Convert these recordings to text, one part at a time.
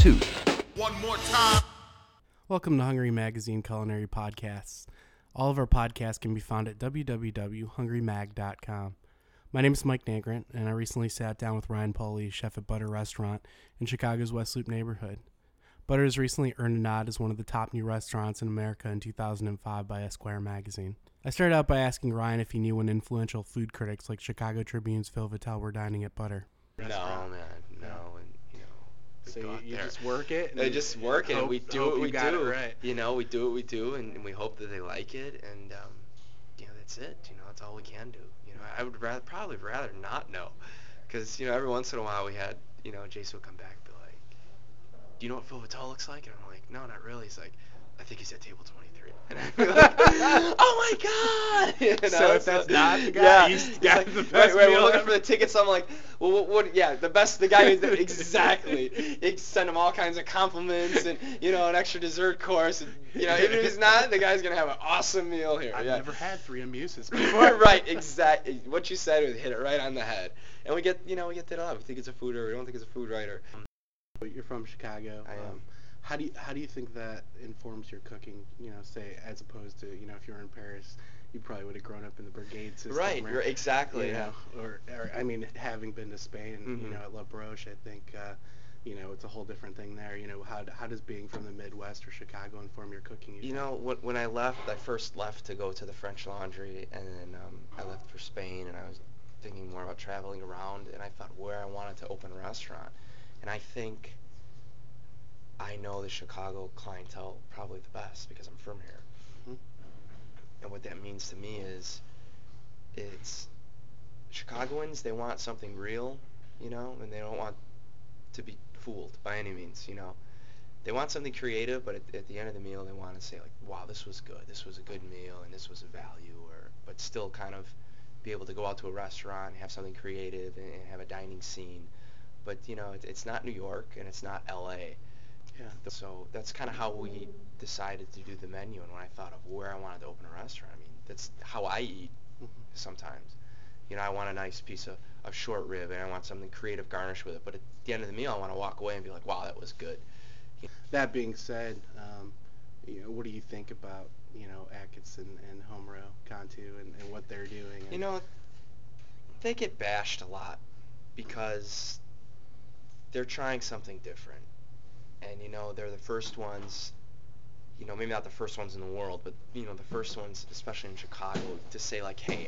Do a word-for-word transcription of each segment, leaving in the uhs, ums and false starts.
two. One more time. Welcome to Hungry Magazine Culinary Podcasts. All of our podcasts can be found at w w w dot hungry mag dot com. My name is Mike Nagrant, and I recently sat down with Ryan Pauly, chef at Butter Restaurant in Chicago's West Loop neighborhood. Butter has recently earned a nod as one of the top new restaurants in America in two thousand five by Esquire magazine. I started out by asking Ryan if he knew when influential food critics like Chicago Tribune's Phil Vitale were dining at Butter. No, man, no, and you know. So we you, got you there. just work it? They and just work it. hope- and we do hope what you we got do. It right. You know, we do what we do, and, and we hope that they like it, and um, you know, that's it. You know, that's all we can do. You know, I would rather probably rather not know, because you know, every once in a while we had, you know, Jason would come back and be like, "Do you know what Phil Vitale looks like?" And I'm like, "No, not really." He's like, "I think he's at table twenty-three." And I'd be like, "Oh my God!" You know, So if that's not the guy, yeah, he's he's got like, the wait, best wait, meal we're looking ever. for the tickets. I'm like, well, what, what? Yeah, the best, the guy who's the, exactly. He send him all kinds of compliments and you know an extra dessert course. And, you know, even if he's not, the guy's gonna have an awesome meal here. I've yeah. never had three amuses before. Right, exactly. What you said was hit it right on the head. And we get, you know, we get that up. We think it's a food writer. We don't think it's a food writer. You're from Chicago. I am. Um, how do you how do you think that informs your cooking? You know, say as opposed to you know if you were in Paris, you probably would have grown up in the brigade system. Right, or, right, exactly. You Yeah. know, or, or I mean, having been to Spain, Mhm. you know, at La Broche, I think. Uh, you know, it's a whole different thing there. You know, how how does being from the Midwest or Chicago inform your cooking? You know, when, when I left, I first left to go to the French Laundry, and then um, I left for Spain, and I was thinking more about traveling around, and I thought where I wanted to open a restaurant. And I think I know the Chicago clientele probably the best because I'm from here. Mhm. And what that means to me is it's Chicagoans, they want something real, you know, and they don't want to be fooled by any means, you know. They want something creative, but at, at the end of the meal, they want to say like, "Wow, this was good. This was a good meal, and this was a value." Or, but still kind of be able to go out to a restaurant and have something creative and, and have a dining scene. But you know, it, it's not New York and it's not L A. Yeah. So that's kind of how we decided to do the menu. And when I thought of where I wanted to open a restaurant, I mean, that's how I eat Mhm. sometimes. You know, I want a nice piece of, of short rib, and I want something creative garnished with it. But at the end of the meal, I want to walk away and be like, "Wow, that was good." That being said, um, you know, what do you think about you know Achatz and, and Homero Cantu and, and what they're doing? You and- know, they get bashed a lot because they're trying something different. And, you know, they're the first ones, you know, maybe not the first ones in the world, but, you know, the first ones, especially in Chicago, to say, like, hey,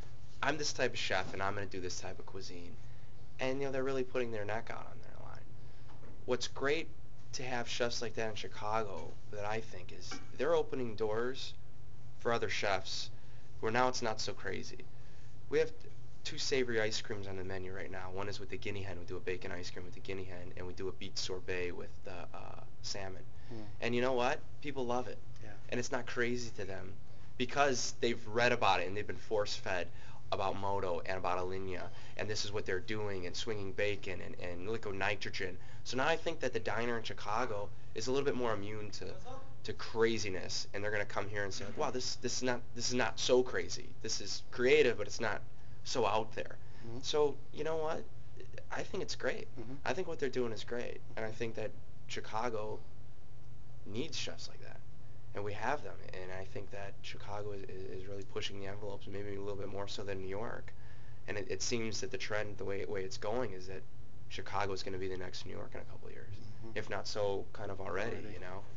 I'm this type of chef, and I'm going to do this type of cuisine. And, you know, they're really putting their neck out on their line. What's great to have chefs like that in Chicago, that I think, is they're opening doors for other chefs where now it's not so crazy. We have two savory ice creams on the menu right now. One is with the guinea hen. We do a bacon ice cream with the guinea hen, and we do a beet sorbet with the uh, salmon. Mm. And you know what? People love it. Yeah. And it's not crazy to them because they've read about it and they've been force-fed about Moto and about Alinea, and this is what they're doing, and swinging bacon and, and liquid nitrogen. So now I think that the diner in Chicago is a little bit more immune to to craziness, and they're going to come here and say, like, wow, this this is not this is not so crazy. This is creative, but it's not so out there. Mhm. So you know what? I think it's great. Mhm. I think what they're doing is great, and I think that Chicago needs chefs like that, and we have them. And I think that Chicago is, is really pushing the envelopes, maybe a little bit more so than New York. And it, it seems that the trend, the way way it's going, is that Chicago is going to be the next New York in a couple of years, Mhm. if not so kind of already, Already. you know.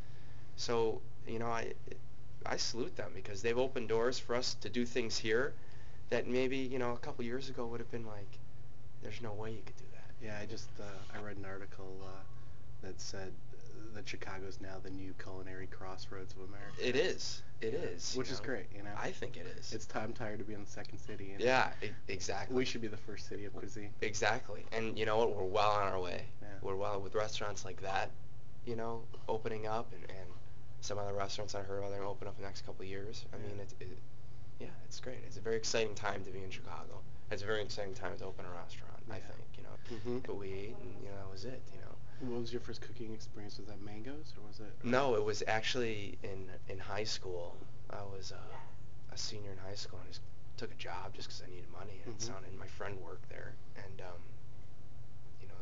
So you know, I I salute them because they've opened doors for us to do things here that maybe you know a couple years ago would have been like, there's no way you could do that. Yeah, I just uh, I read an article uh, that said uh, that Chicago's now the new culinary crossroads of America. It is. It Yeah. is. you Which is know. great, you know. I think it is. It's time tired to be in the second city. You know? yeah, e- exactly. We should be the first city of cuisine. Exactly. And you know what? We're well on our way. Yeah. We're well with restaurants like that, you know, opening up, and, and some other restaurants I heard about they're going to open up in the next couple of years. I Yeah. mean, it, it, yeah, it's great. It's a very exciting time to be in Chicago. It's a very exciting time to open a restaurant, I Yeah. think, you know. Mhm. But we ate, and, you know, that was it, you know. What was your first cooking experience? Was that Mangoes or was it? No, it was actually in in high school. I was uh, a senior in high school, and I just took a job just because I needed money, and Mhm. it sounded my friend worked there, and um, you know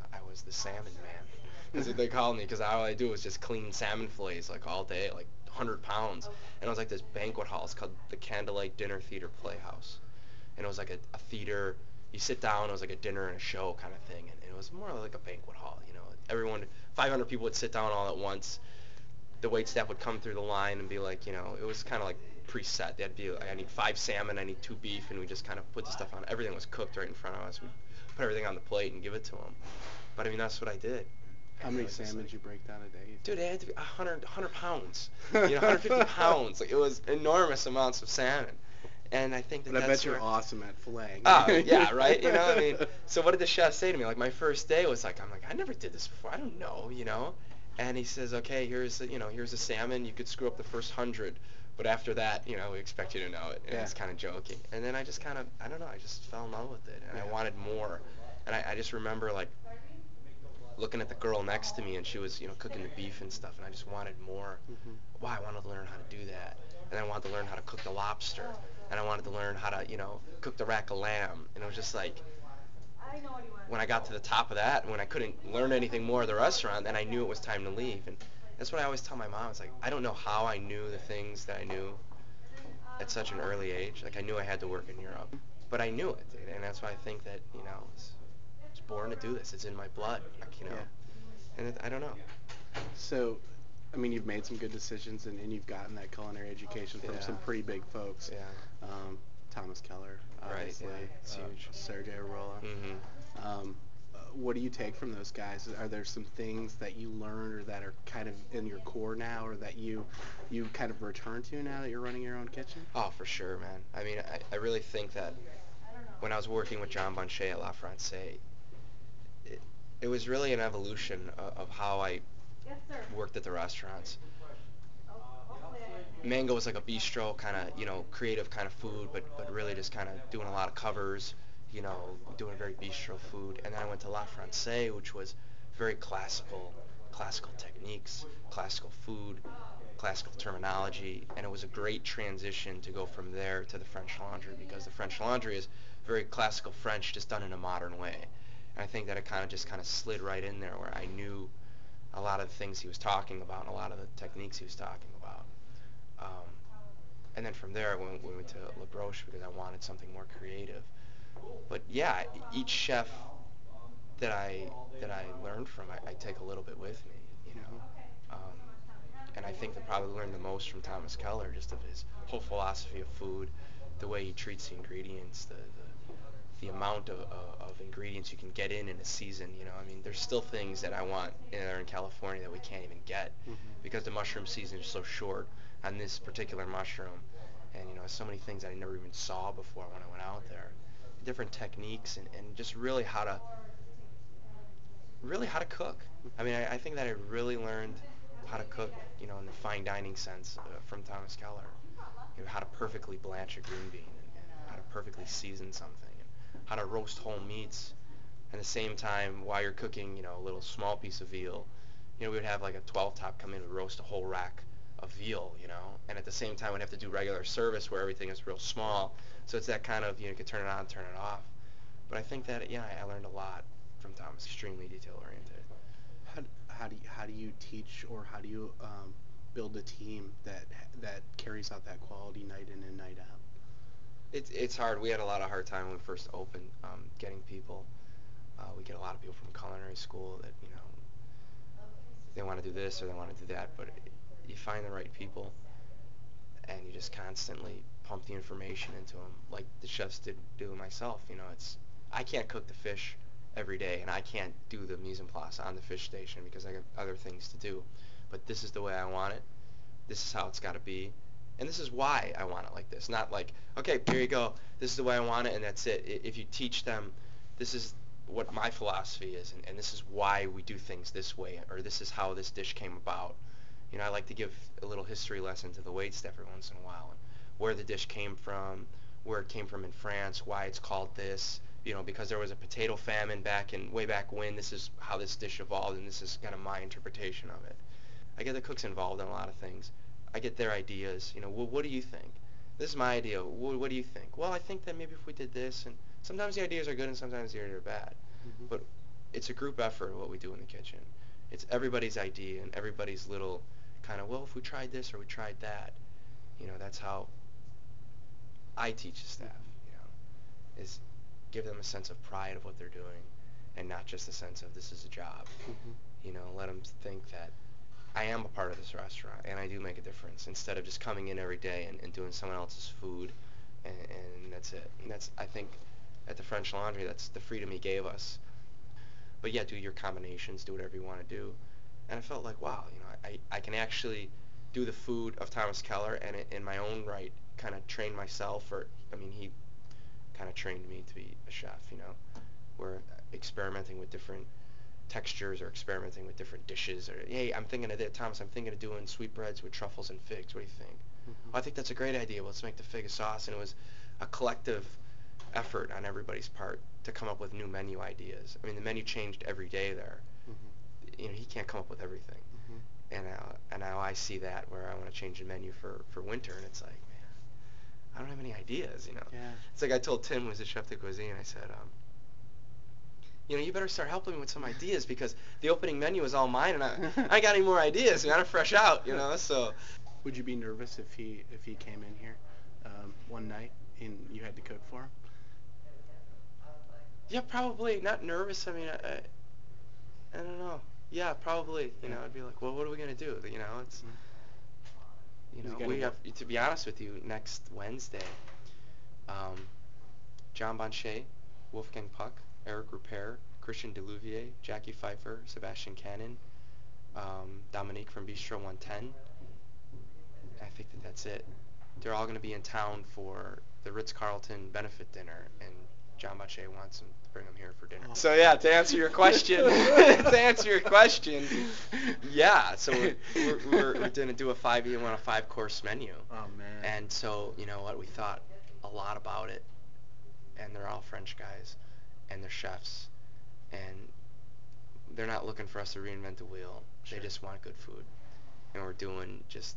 I was the salmon man. That's what they called me, because all I do was just clean salmon fillets like all day, like one hundred pounds. And it was like this banquet hall. It's called the Candlelight Dinner Theater Playhouse. And it was like a, a theater. You sit down, it was like a dinner and a show kind of thing. And it was more like a banquet hall, you know. Everyone, five hundred people would sit down all at once. The wait staff would come through the line and be like, you know, it was kind of like preset. They'd be like, I need five salmon, I need two beef, and we just kind of put the stuff on. Everything was cooked right in front of us. We put everything on the plate and give it to them. But I mean, that's what I did. How many salmon did you break down a day? Dude, it had to be one hundred, one hundred pounds. You know, one hundred fifty pounds. Like, it was enormous amounts of salmon. And I think that But I that's bet you're where, awesome at filleting. Oh, yeah, right? You know what I mean? So what did the chef say to me? Like, my first day was like, I'm like, I never did this before. I don't know, you know? And he says, okay, here's, a, you know, here's a salmon. You could screw up the first hundred. But after that, you know, we expect you to know it. And Yeah. it's kind of joking. And then I just kind of, I don't know, I just fell in love with it. And Yeah. I wanted more. And I, I just remember, like, looking at the girl next to me, and she was, you know, cooking the beef and stuff. And I just wanted more. Mhm. Wow, I wanted to learn how to do that. And then I wanted to learn how to cook the lobster. And I wanted to learn how to, you know, cook the rack of lamb. And it was just like, when I got to the top of that, when I couldn't learn anything more of the restaurant, then I knew it was time to leave. And that's what I always tell my mom. It's like, I don't know how I knew the things that I knew at such an early age. Like, I knew I had to work in Europe, but I knew it. And that's why I think that, you know, I was, I was born to do this. It's in my blood, like, you know. Yeah. And it, I don't know. So, I mean, you've made some good decisions, and, and you've gotten that culinary education from Yeah. some pretty big folks. Yeah. Um, Thomas Keller, Right, obviously. yeah, it's uh, huge. Sergey Arola. Mm-hmm. Um, uh, what do you take from those guys? Are there some things that you learned or that are kind of in your core now, or that you you kind of return to now that you're running your own kitchen? Oh, for sure, man. I mean, I, I really think that when I was working with John Bonchet at La Francais, it, it was really an evolution of, of how I worked at the restaurants. Mango was like a bistro kind of, you know, creative kind of food, but, but really just kind of doing a lot of covers, you know, doing very bistro food. And then I went to La Francais, which was very classical, classical techniques, classical food, classical terminology, and it was a great transition to go from there to the French Laundry, because the French Laundry is very classical French, just done in a modern way. And I think that it kind of just kind of slid right in there, where I knew a lot of the things he was talking about and a lot of the techniques he was talking about. Um, and then from there, we went, we went to La Broche because I wanted something more creative. But yeah, each chef that I that I learned from, I, I take a little bit with me, you know. Um, and I think I probably learned the most from Thomas Keller, just of his whole philosophy of food, the way he treats the ingredients, the the, the amount of, uh, of ingredients you can get in in a season. You know, I mean, there's still things that I want in there in California that we can't even get Mhm. because the mushroom season is so short on this particular mushroom. And you know, so many things I never even saw before when I went out there. Different techniques and, and just really how to really how to cook. I mean, I, I think that I really learned how to cook, you know, in the fine dining sense uh, from Thomas Keller. You know, how to perfectly blanch a green bean, and, and how to perfectly season something, and how to roast whole meats. At the same time, while you're cooking, you know, a little small piece of veal, you know, we would have like a twelve top come in and roast a whole rack of veal, you know, and at the same time we'd have to do regular service where everything is real small. So it's that kind of, you know, you can turn it on, turn it off. But I think that, yeah, I learned a lot from Thomas, extremely detail-oriented. How, d- how do you, how do you teach, or how do you um, build a team that that carries out that quality night in and night out? It's it's hard. We had a lot of hard time when we first opened, um, getting people. Uh, we get a lot of people from culinary school that, you know, they want to do this or they want to do that, but you find the right people, and you just constantly pump the information into them, like the chefs did do myself. You know, it's I can't cook the fish every day, and I can't do the mise en place on the fish station because I got other things to do. But this is the way I want it. This is how it's got to be, and this is why I want it like this. Not like, okay, here you go. This is the way I want it, and that's it. I- If you teach them, this is what my philosophy is, and, and this is why we do things this way, or this is how this dish came about. You know, I like to give a little history lesson to the waitstaff every once in a while, and where the dish came from, where it came from in France, why it's called this. You know, because there was a potato famine back in way back when. This is how this dish evolved, and this is kind of my interpretation of it. I get the cooks involved in a lot of things. I get their ideas. You know, well, what do you think? This is my idea. What, what do you think? Well, I think that maybe if we did this, and sometimes the ideas are good and sometimes the ideas are bad. Mhm. But it's a group effort what we do in the kitchen. It's everybody's idea and everybody's little kind of, well, if we tried this or we tried that, you know, that's how I teach the staff, you know, is give them a sense of pride of what they're doing and not just a sense of this is a job. Mm-hmm. You know, let them think that I am a part of this restaurant and I do make a difference instead of just coming in every day and, and doing someone else's food and, and that's it. And that's, I think, at the French Laundry, that's the freedom he gave us. But yeah, do your combinations, do whatever you want to do. And I felt like, wow, you know, I, I can actually do the food of Thomas Keller and it, in my own right kind of train myself, or, I mean, he kind of trained me to be a chef, you know. We're experimenting with different textures or experimenting with different dishes. Or, hey, I'm thinking of this, Thomas, I'm thinking of doing sweetbreads with truffles and figs. What do you think? Mm-hmm. Oh, I think that's a great idea. Well, let's make the fig sauce. And it was a collective effort on everybody's part to come up with new menu ideas. I mean, the menu changed every day there. Mm-hmm. You know, he can't come up with everything. Mm-hmm. And now, and now I see that where I want to change the menu for, for winter, and it's like, man, I don't have any ideas, you know. Yeah. It's like I told Tim, who's the chef de cuisine, I said, um, you know, you better start helping me with some ideas because the opening menu is all mine, and I, I ain't got any more ideas. You know, I'm fresh out, you know. So, would you be nervous if he if he came in here um, one night and you had to cook for him? Yeah, probably not nervous. I mean, I, I, I don't know. Yeah, probably. You know, I'd be like, well, what are we gonna do? You know, it's, Mm-hmm. you He's know, gotta we go- have. To be honest with you, next Wednesday, um, John Bonchet, Wolfgang Puck, Eric Rupert, Christian Delouvier, Jackie Pfeiffer, Sebastian Cannon, um, Dominique from Bistro one ten. I think that that's it. They're all going to be in town for the Ritz-Carlton benefit dinner, and John Bonchet wants them to bring them here for dinner. Oh. So yeah, to answer your question, to answer your question, yeah. So we're we're, we're, we're going to do a five you want a five course menu, Oh man. and so you know what, we thought a lot about it, and they're all French guys, and they're chefs, and they're not looking for us to reinvent the wheel. Sure. They just want good food, and we're doing just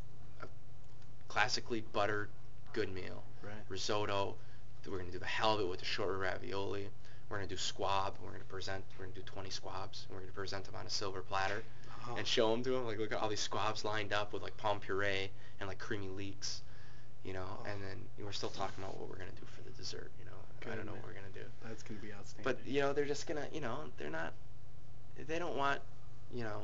a classically buttered good meal. Right. Risotto. We're going to do the halibut with the short ravioli. We're going to do squab. We're going to present. We're going to do twenty squabs. And we're going to present them on a silver platter Oh. and show them to them. Like, look at all these squabs lined up with like palm puree and like creamy leeks, you know. Oh. And then we're still talking about what we're going to do for the dessert, you know. I Good, don't know man. what we're going to do. That's gonna be outstanding. But you know, they're just gonna, you know, they're not. They don't want, you know.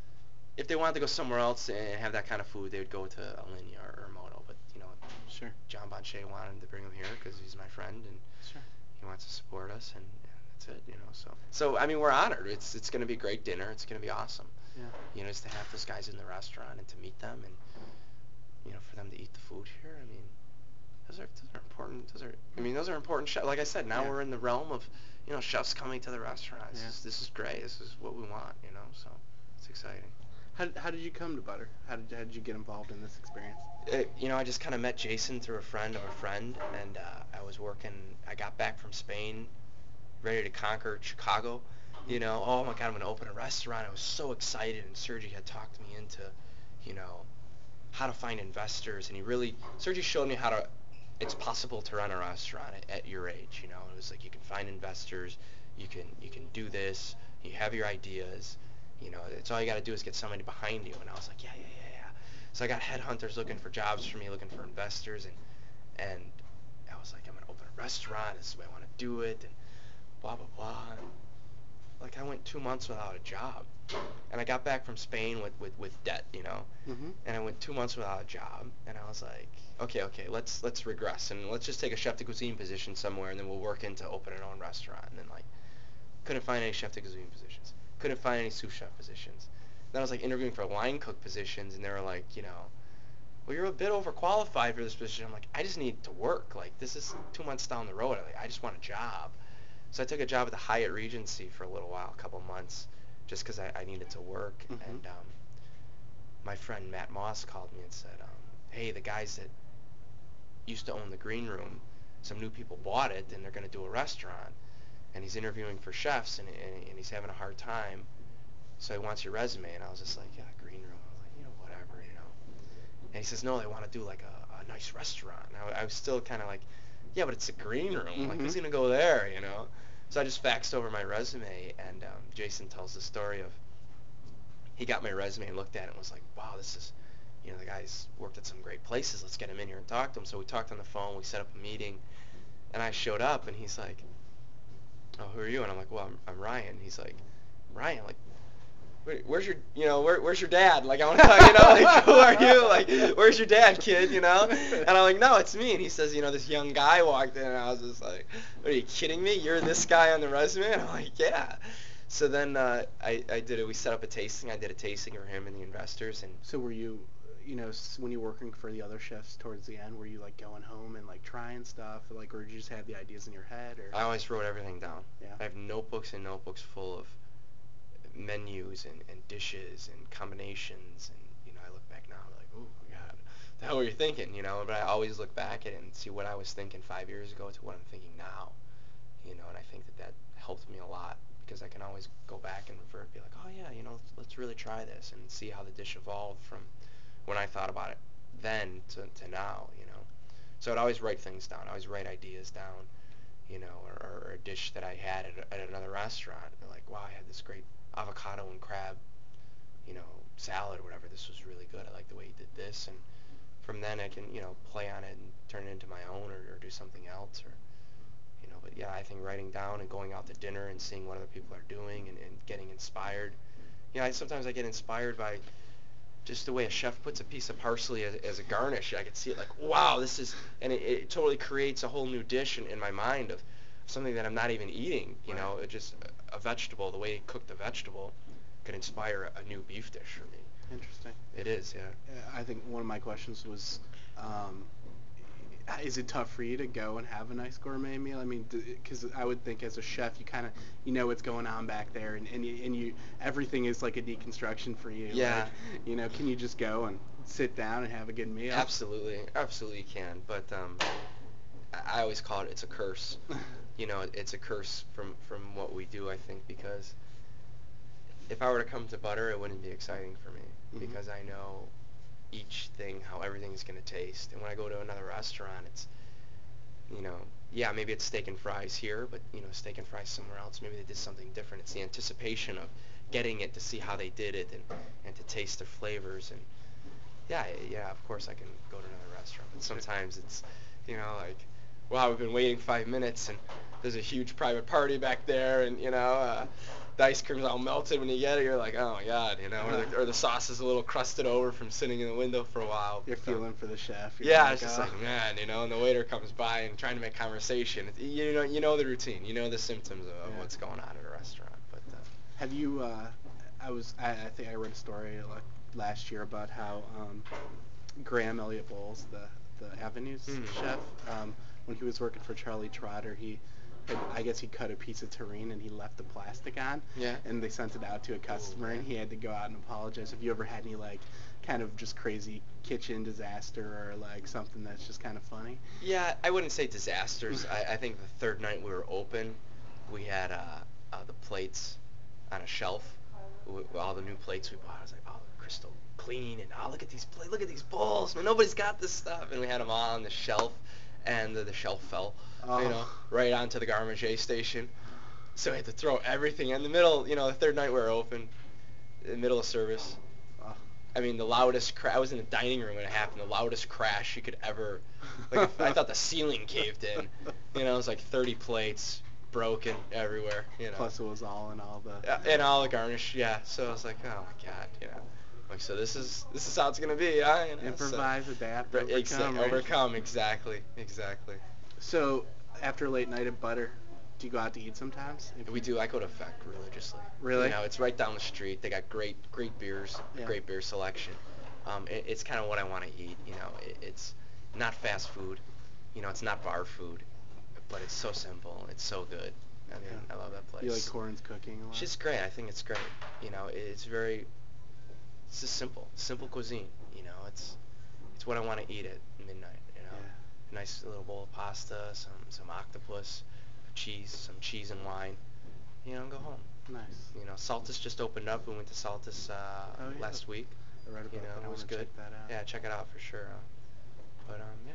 If they wanted to go somewhere else and have that kind of food, they would go to Alinea or, or Moto. But you know, Sure. John Bonchet wanted to bring him here because he's my friend and Sure. he wants to support us, and, and that's it, you know. So, so I mean, we're honored. It's it's going to be a great dinner. It's going to be awesome. Yeah. You know, just to have those guys in the restaurant and to meet them, and you know, for them to eat the food here. I mean, those are those are important. Those are I mean, those are important. Chef, like I said, now Yeah. we're in the realm of, you know, chefs coming to the restaurant. This, Yeah. is, this is great. This is what we want. You know, so it's exciting. How did, how did you come to butter? How did how did you get involved in this experience? It, you know, I just kind of met Jason through a friend of a friend, and uh, I was working. I got back from Spain, ready to conquer Chicago. You know, oh my God, I'm going to open a restaurant. I was so excited, and Sergi had talked me into, you know, how to find investors, and he really, Sergi showed me how to. It's possible to run a restaurant at, at your age. You know, it was like you can find investors, you can you can do this, you have your ideas. You know, it's all you got to do is get somebody behind you. And I was like, yeah, yeah, yeah, yeah. So I got headhunters looking for jobs for me, looking for investors, and and I was like, I'm gonna open a restaurant. This is the way I want to do it, and blah blah blah. And like I went two months without a job, and I got back from Spain with with, with debt, you know. Mm-hmm. And I went two months without a job, and I was like, okay, okay, let's let's regress and let's just take a chef de cuisine position somewhere, and then we'll work into opening our own restaurant. And then like, couldn't find any chef de cuisine positions. Couldn't find any sous chef positions. Then I was like interviewing for line cook positions, and they were like, you know, well, you're a bit overqualified for this position. I'm like, I just need to work. Like, this is two months down the road. Like, I just want a job. So I took a job at the Hyatt Regency for a little while, a couple months, just because I, I needed to work. Mhm. And um, my friend Matt Moss called me and said, um, hey, the guys that used to own the green room, some new people bought it, and they're going to do a restaurant. And he's interviewing for chefs, and, and, and he's having a hard time. So he wants your resume, and I was just like, yeah, green room. I was like, you know, whatever, you know. And he says, no, they want to do like a, a nice restaurant. And I, I was still kind of like, yeah, but it's a green room. Like, who's Mhm. gonna go there, you know? So I just faxed over my resume, and um, Jason tells the story of he got my resume and looked at it and was like, wow, this is, you know, the guy's worked at some great places. Let's get him in here and talk to him. So we talked on the phone. We set up a meeting, and I showed up, and he's like, oh, who are you? And I'm like, well, I'm, I'm Ryan. He's like, Ryan, like, where, where's your, you know, where, where's your dad? Like, I want to talk, you know, like, who are you? Like, where's your dad, kid, you know? And I'm like, no, it's me. And he says, you know, this young guy walked in, and I was just like, are you kidding me? You're this guy on the resume? And I'm like, yeah. So then uh, I, I did it. We set up a tasting. I did a tasting for him and the investors. And So were you, you know, s- when you were working for the other chefs towards the end, were you like going home and like trying stuff, or, like, or did you just have the ideas in your head, or? I always wrote everything down. Yeah. I have notebooks and notebooks full of menus and, and dishes and combinations. And, you know, I look back now and I'm like, oh, God, the hell were you thinking, you know? But I always look back at it and see what I was thinking five years ago to what I'm thinking now, you know, and I think that that helped me a lot because I can always go back and revert and be like, oh, yeah, you know, let's, let's really try this and see how the dish evolved from when I thought about it then to, to now, you know. So I'd always write things down. I always write ideas down, you know, or, or a dish that I had at, at another restaurant. And like, wow, I had this great avocado and crab, you know, salad or whatever. This was really good. I like the way you did this. And from then I can, you know, play on it and turn it into my own, or, or do something else, or, you know. But yeah, I think writing down and going out to dinner and seeing what other people are doing and, and getting inspired. You know, I, sometimes I get inspired by just the way a chef puts a piece of parsley as, as a garnish. I could see it like, wow, this is, and it, it totally creates a whole new dish in, in my mind of something that I'm not even eating, you know. It just, a, a vegetable, the way he cooked the vegetable could inspire a, a new beef dish for me. Interesting. It is, yeah. Uh, I think one of my questions was, um, is it tough for you to go and have a nice gourmet meal? I mean, because I would think as a chef, you kind of, you know what's going on back there, and, and, you, and you, everything is like a deconstruction for you. Yeah. Like, you know, can you just go and sit down and have a good meal? Absolutely, absolutely can. But um, I, I always call it, it's a curse. You know, it's a curse from, from what we do, I think, because if I were to come to butter, it wouldn't be exciting for me, Mhm. because I know each thing, how everything's going to taste. And when I go to another restaurant, it's, you know, yeah, maybe it's steak and fries here, but, you know, steak and fries somewhere else, maybe they did something different. It's the anticipation of getting it to see how they did it and, and to taste their flavors. And yeah, yeah, of course I can go to another restaurant, but sometimes it's, you know, like, wow, we've been waiting five minutes and there's a huge private party back there, and, you know, uh, the ice cream's all melted when you get it. You're like, oh my God, you know, or the, or the sauce is a little crusted over from sitting in the window for a while. You're So, feeling for the chef. You're yeah, like, it's just "Oh." like, man, you know, and the waiter comes by and trying to make conversation. It, you know, you know the routine. You know the symptoms of, of Yeah. what's going on at a restaurant. But uh, Have you, uh, I was, I, I think I read a story like last year about how um, Graham Elliott Bowles, the, the Avenues Mhm. chef, um, when he was working for Charlie Trotter, he, had, I guess he cut a piece of terrine and he left the plastic on, yeah. and they sent it out to a customer, and he had to go out and apologize. Have you ever had any like kind of just crazy kitchen disaster, or like something that's just kind of funny? Yeah, I wouldn't say disasters. I, I think the third night we were open, we had uh, uh, the plates on a shelf. W- all the new plates we bought, I was like, oh, they're crystal clean, and oh, look at these plates, look at these bowls, man, nobody's got this stuff. And we had them all on the shelf, and the, the shelf fell, Oh. you know, right onto the garde manger station. So we had to throw everything in the middle. You know, the third night we were open, in the middle of service. Oh. I mean, the loudest cra- I was in the dining room when it happened. The loudest crash you could ever. Like, if, I thought the ceiling caved in. You know, it was like thirty plates broken everywhere. You know. Plus it was all in all the. Yeah, and all the garnish. Yeah. So I was like, oh my God. You know. Like, so this is this is how it's gonna be. Yeah. You know, Improvise, so, adapt, Right, overcome. exa- right? overcome. Exactly. Exactly. So after a late night at Butter, do you go out to eat sometimes? If We you- do. I go to Feck religiously. Really? You know, it's right down the street. They got great, great beers, Yeah. great beer selection. Um, it, it's kind of what I want to eat. You know, it, it's not fast food. You know, it's not bar food, but it's so simple. It's so good. I mean, Yeah. I love that place. You like Corin's cooking a lot? It's just great. I think it's great. You know, it, it's very. It's just simple, simple cuisine. You know, it's it's what I want to eat at midnight. You know, Yeah. nice little bowl of pasta, some some octopus, cheese, some cheese and wine. You know, and go home. Nice. You know, Saltus just opened up. We went to Saltus uh, Oh, yeah. last week. I read about You know, that. I it was wanna good. check that out. Yeah, check it out for sure. Uh, but um, yeah.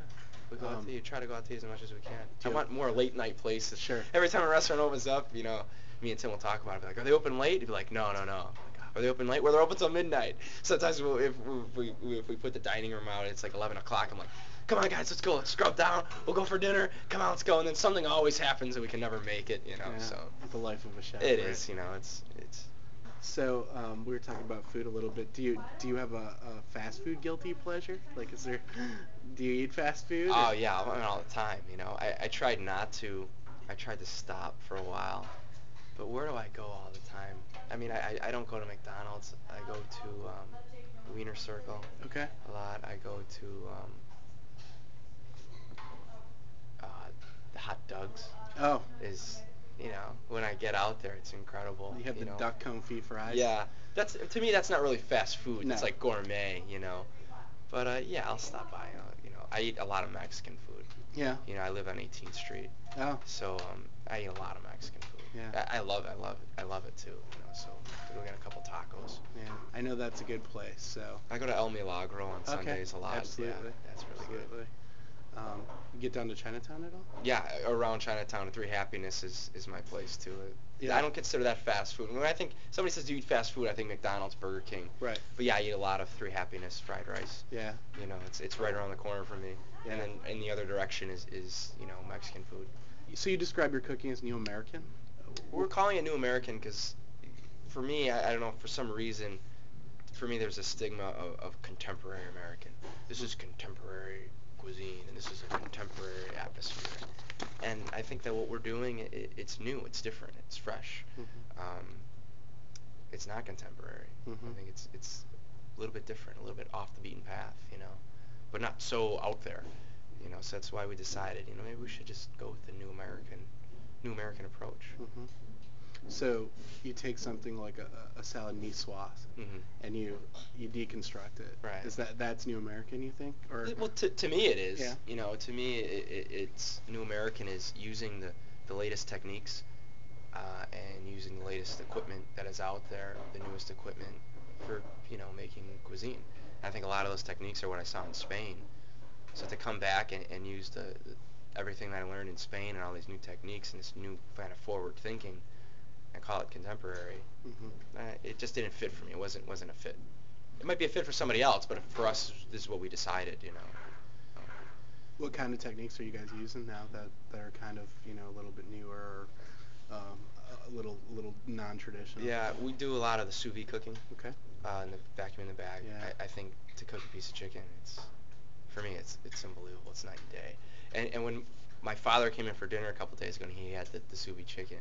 We go out Um, to eat. Try to go out to eat as much as we can. do I you- want more late night places. Sure. Every time a restaurant opens up, you know, me and Tim will talk about it. Be like, are they open late? He'd be like, no, no, no. Like, are they open late? Well, they're open till midnight. Sometimes we'll, if, we, we, if we put the dining room out, it's like eleven o'clock. I'm like, come on, guys, let's go. Let's scrub down. We'll go for dinner. Come on, let's go. And then something always happens and we can never make it, you know. Yeah, So the life of a chef. it right? is, you know, it's it's. So um, we were talking about food a little bit. Do you do you have a, a fast food guilty pleasure? Like, is there? Do you eat fast food? Oh or- yeah, I mean, all the time. You know, I, I tried not to. I tried to stop for a while, but where do I go all the time? I mean, I, I I don't go to McDonald's. I go to um, Wiener Circle Okay. a lot. I go to um, uh, the Hot Dogs. Oh, Is you know when I get out there, it's incredible. you have the know. duck confit fries. Yeah, that's to me that's not really fast food. No. It's like gourmet, you know. But uh, yeah, I'll stop by. Uh, you know, I eat a lot of Mexican food. Yeah. You know, I live on eighteenth Street, Oh. so um, I eat a lot of Mexican food. Yeah. I, I love it. I love it. I love it too. You know, so we'll get a couple tacos. Yeah. I know that's a good place. So. I go to El Milagro on Okay. Sundays a lot. Absolutely. Yeah, that's really good. Absolutely. Um, you get down to Chinatown at all? Yeah, around Chinatown, Three Happiness is, is my place too. Uh, Yeah. I don't consider that fast food. When I think somebody says, "Do you eat fast food?" I think McDonald's, Burger King. Right. But yeah, I eat a lot of Three Happiness fried rice. Yeah. You know, it's it's right around the corner for me. Yeah. And then in the other direction is is you know Mexican food. So you describe your cooking as New American? We're calling it New American because, for me, I, I don't know, for some reason, for me there's a stigma of, of contemporary American. This is contemporary cuisine, and this is a contemporary atmosphere. And I think that what we're doing, it, it's new, it's different, it's fresh. Mhm. Um, it's not contemporary. Mhm. I think it's it's a little bit different, a little bit off the beaten path, you know, but not so out there. You know, so that's why we decided, you know, maybe we should just go with the New American, New American approach. hmm So you take something like a, a salad niçoise hmm and you you deconstruct it. Right. Is that that's New American, you think? Or Well, to, to me it is. Yeah. You know, to me it, it, it's New American is using the, the latest techniques uh, and using the latest equipment that is out there, the newest equipment for, you know, making cuisine. I think a lot of those techniques are what I saw in Spain. So to come back and, and use the, the everything that I learned in Spain and all these new techniques and this new kind of forward thinking and call it contemporary, Mhm. uh, it just didn't fit for me. It wasn't wasn't a fit. It might be a fit for somebody else, but for us, this is what we decided, you know. What kind of techniques are you guys using now that, that are kind of, you know, a little bit newer or um, a little little non-traditional? Yeah, we do a lot of the sous vide cooking, Okay. uh, and the vacuum in the bag. Yeah. I, I think to cook a piece of chicken, it's for me, it's it's unbelievable. It's night and day. And and when my father came in for dinner a couple days ago, and he had the, the sous vide chicken,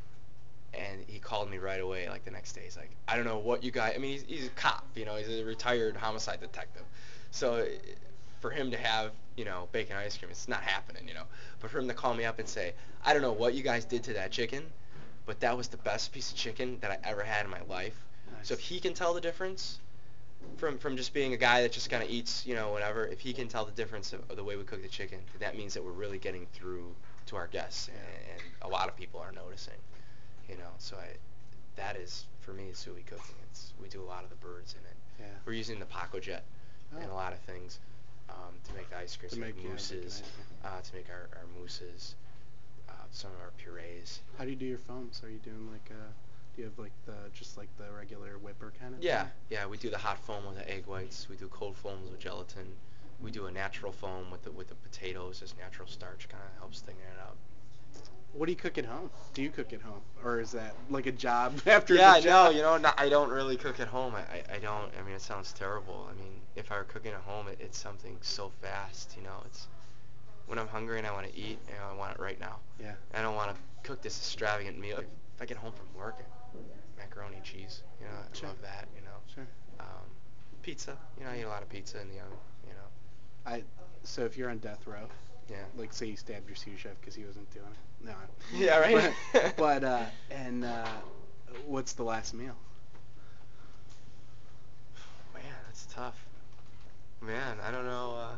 and he called me right away, like the next day. He's like, I don't know what you guys. I mean, he's he's a cop, you know, he's a retired homicide detective. So uh, for him to have, you know, bacon ice cream, it's not happening, you know. But for him to call me up and say, I don't know what you guys did to that chicken, but that was the best piece of chicken that I ever had in my life. So if Nice. he can tell the difference from from just being a guy that just kind of eats, you know, whatever, if he can tell the difference of, of the way we cook the chicken, that means that we're really getting through to our guests, and, and a lot of people are noticing, you know. So I, that is for me sous vide cooking. It's we do a lot of the birds in it. Yeah. We're using the Paco Jet in Oh. a lot of things um, to make the ice cream, To to make, make, yeah, bacon mousses, ice cream. uh, to make our, our mousses, uh, some of our purees. How do you do your foams? Are you doing like a, do you have like the, just like the regular whipper kind of Yeah, thing? yeah, we do the hot foam with the egg whites. We do cold foams with gelatin. We do a natural foam with the with the potatoes. This natural starch kind of helps thicken it up. What do you cook at home? Do you cook at home? Or is that like a job after Yeah, the no, job? you know, no, I don't really cook at home. I, I, I don't. I mean, it sounds terrible. I mean, if I were cooking at home, it, it's something so fast. You know, it's when I'm hungry and I want to eat, you know, I want it right now. Yeah. I don't want to cook this extravagant meal. If I get home from work, macaroni and cheese. You know, I Sure. love that. You know. Sure. Um, pizza. You know, I eat a lot of pizza in the oven. You know. I, so if you're on death row, Yeah. like say you stabbed your sous chef because he wasn't doing it. No. Yeah, right? But, but uh, and uh, what's the last meal? Man, that's tough. Man, I don't know. Uh,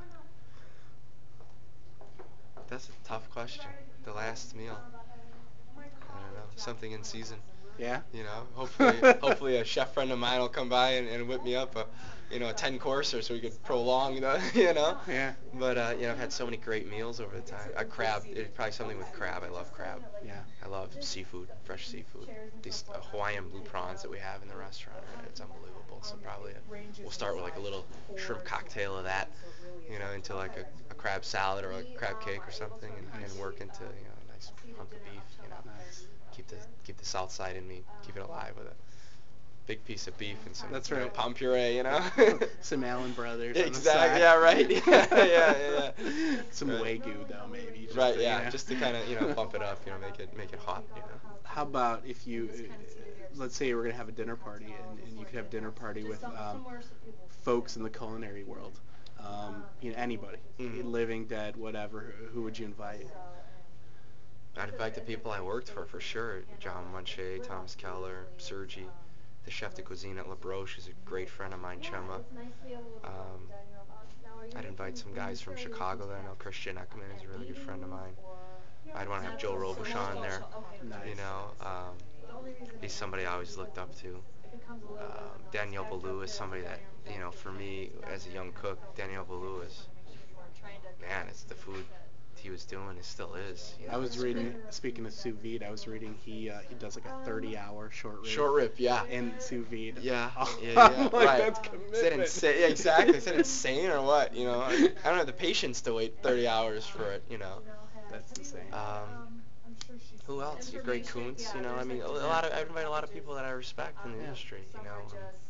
that's a tough question. The last meal. I don't know. Something in season. Yeah. You know, hopefully, hopefully a chef friend of mine will come by and, and whip me up a, you know, a ten courser so we could prolong the, you know. Yeah. But uh, you know, I've had so many great meals over the time. A crab, it's probably something with crab. I love crab. Yeah. I love seafood, fresh seafood. These uh, Hawaiian blue prawns that we have in the restaurant, it's unbelievable. So probably a, we'll start with like a little shrimp cocktail of that, you know, into like a, a crab salad or a crab cake or something, and, and work into, you know, a nice hunk of beef, you know. Nice. Keep the keep the south side in me, keep it alive with a big piece of beef and some That's you know, right. palm puree, you know. Some Allen Brothers. Exactly. Yeah. Right. Yeah. Yeah. Yeah. yeah. Some Right. Wagyu though, maybe. just Right. to, Yeah. you know. Just to kind of you know bump it up, you know, make it make it hot, you know. How about if you, uh, let's say you were gonna have a dinner party, and, and you could have a dinner party with um, folks in the culinary world, um, you know, anybody, Mhm. living, dead, whatever. Who, who would you invite? I'd invite the people I worked for for sure. John Monche, Thomas Keller, Sergi, the chef de cuisine at La Broche is a great friend of mine, Chema. Um, I'd invite some guys from Chicago that I know. Christian Eckman is a really good friend of mine. I'd want to have Joe Robuchon there. Nice. You know, um, he's somebody I always looked up to. Um, Daniel Boulou is somebody that, you know, for me as a young cook, Daniel Boulou is, man, it's the food he was doing, it still is. You know, I was it's reading, great. speaking of sous vide, I was reading he uh, he does like a thirty hour short rib. Short rib, yeah. In sous vide. Yeah, Oh, yeah, yeah, I'm like, right. that's Is that commitment. insane? Yeah, exactly. Is that insane or what? You know, I, I don't have the patience to wait thirty hours for it. You know. That's insane. Um, who else? Great Kuntz. You know, I mean, a, a lot of I invite a lot of people that I respect in the Yeah. industry. You know.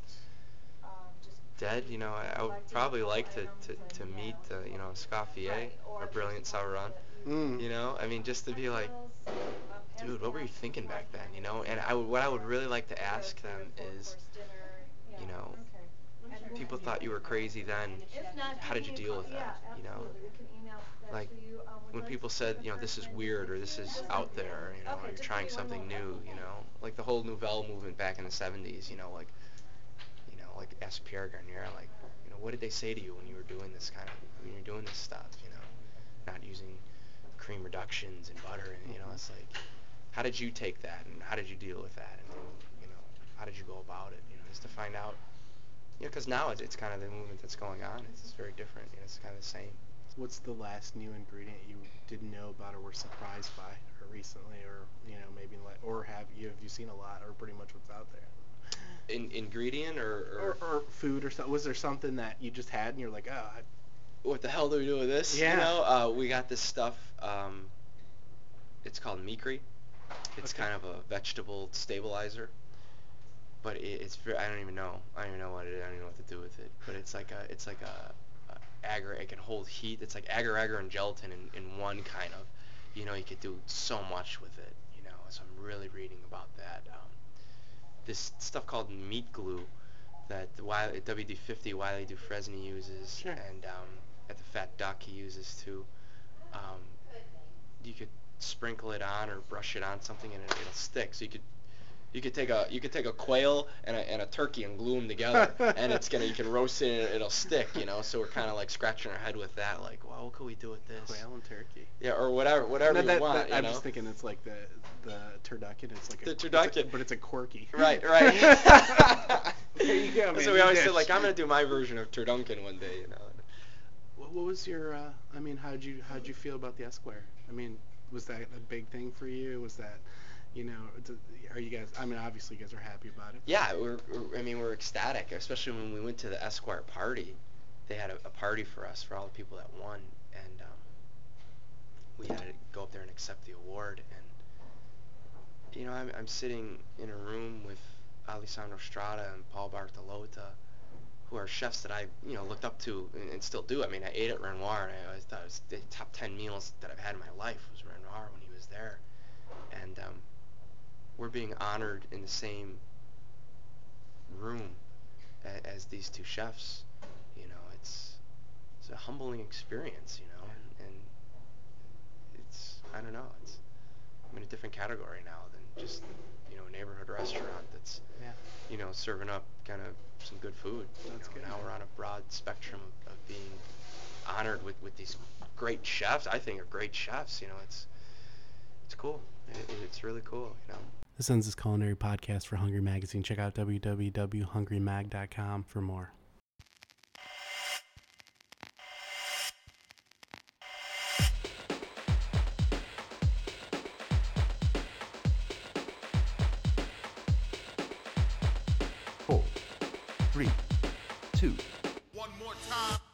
Dead, you know, I, I would probably like to, to, to meet, uh, you know, Scoffier, a brilliant Sauron. Mm. You know, I mean, just to be like, dude, what were you thinking back then? You know, and I would, what I would really like to ask them is, you know, people thought you were crazy then. How did you deal with that? You know, like when people said, you know, this is weird or this is out there, you know, or you're trying something new, you know, like the whole Nouvelle movement back in the seventies, you know, like, you know, like ask Pierre Garnier, like, you know, what did they say to you when you were doing this kind of, when you're doing this stuff, you know, not using cream reductions and butter, and you know, it's like, how did you take that and how did you deal with that, and you know, how did you go about it, you know, just to find out, you know, because now it's, it's kind of the movement that's going on. It's, it's very different. You know, it's kind of the same. What's the last new ingredient you didn't know about or were surprised by, or recently, or you know, maybe like, or have you have you seen a lot, or pretty much what's out there? In, ingredient or, or, Or, or food or something. Was there something that you just had and you're like, oh, I, what the hell do we do with this? Yeah. You know, uh, we got this stuff. Um, it's called mikri. It's Okay. kind of a vegetable stabilizer. But it, it's very, I don't even know. I don't even know what it is. I don't even know what to do with it. But it's like a it's like a, a agar. It can hold heat. It's like agar agar and gelatin in, in one kind of. You know, you could do so much with it. You know, so I'm really reading about that. Um, this stuff called meat glue that the Wiley, W D fifty Wiley Dufresne uses, Sure. and um, at the Fat Duck he uses too. Um, you could sprinkle it on or brush it on something and it, it'll stick. So you could you could take a you could take a quail and a, and a turkey and glue them together, and it's gonna you can roast it and it'll stick. You know, so we're kind of like scratching our head with that, like, well, what could we do with this? quail and turkey. Yeah, or whatever whatever No, you that- want. that- you I'm know? just thinking it's like the the turducken. It's like The a, it's a- turducken. but it's a quirky. Right, right. There you go, man. So we You always dish. said, like, I'm gonna do my version of Turduncan one day, you know. What, what was your? Uh, I mean, how'd you how'd you feel about the Esquire? I mean, was that a big thing for you? Was that, you know, d- are you guys? I mean, obviously you guys are happy about it. Yeah, we're, we're I mean, we're ecstatic, especially when we went to the Esquire party. They had a, a party for us for all the people that won, and um, we had to go up there and accept the award. And you know, I'm I'm sitting in a room with Alessandro Strada and Paul Bartolotta, who are chefs that I, you know, looked up to and, and still do. I mean, I ate at Renoir, and I always thought it was the top ten meals that I've had in my life was Renoir when he was there. And um, we're being honored in the same room a, as these two chefs. You know, it's it's a humbling experience, you know, and, and it's, I don't know, it's, I'm in a different category now than just, you know, a neighborhood restaurant that's, Yeah. you know, serving up kind of some good food. You That's know, good. Now we're on a broad spectrum of, of being honored with, with these great chefs. I think are great chefs. You know, it's it's cool. It, it's really cool, you know. This ends this culinary podcast for Hungry Magazine. Check out w w w dot hungry mag dot com for more. Four, three, two. One more time.